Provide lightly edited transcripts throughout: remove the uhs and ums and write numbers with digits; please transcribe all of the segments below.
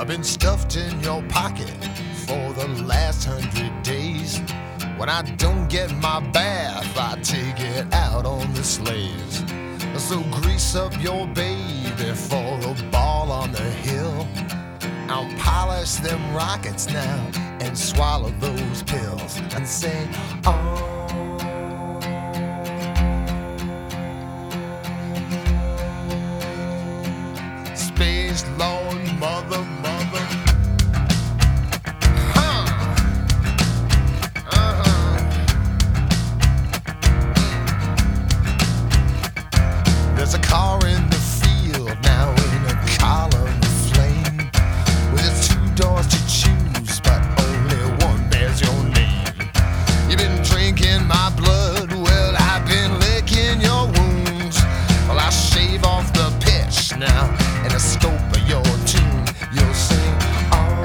I've been stuffed in your pocket for the last 100 days. When I don't get my bath, I take it out on the slaves. So grease up your baby for the ball on the hill. I'll polish them rockets now and swallow those pills and say, oh. Space Lord, mother. There's a car in the field now in a column of flame, with its 2 doors to choose, but only one bears your name. You've been drinking my blood, well, I've been licking your wounds. Well, I shave off the pitch now and the scope of your tune. You'll sing, oh.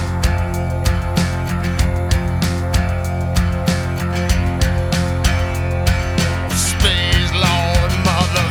Space Lord, mother.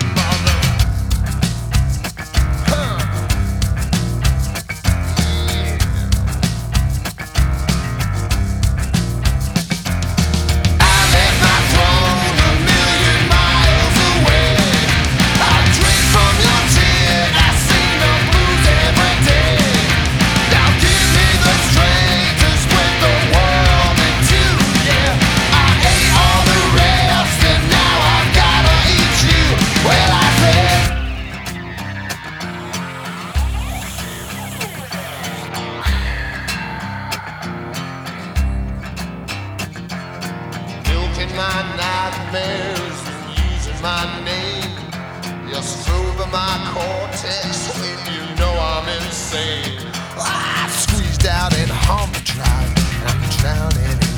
My nightmares and using my name, you're strobing my cortex when you know I'm insane. I squeezed out and hump drive, and I'm drowning in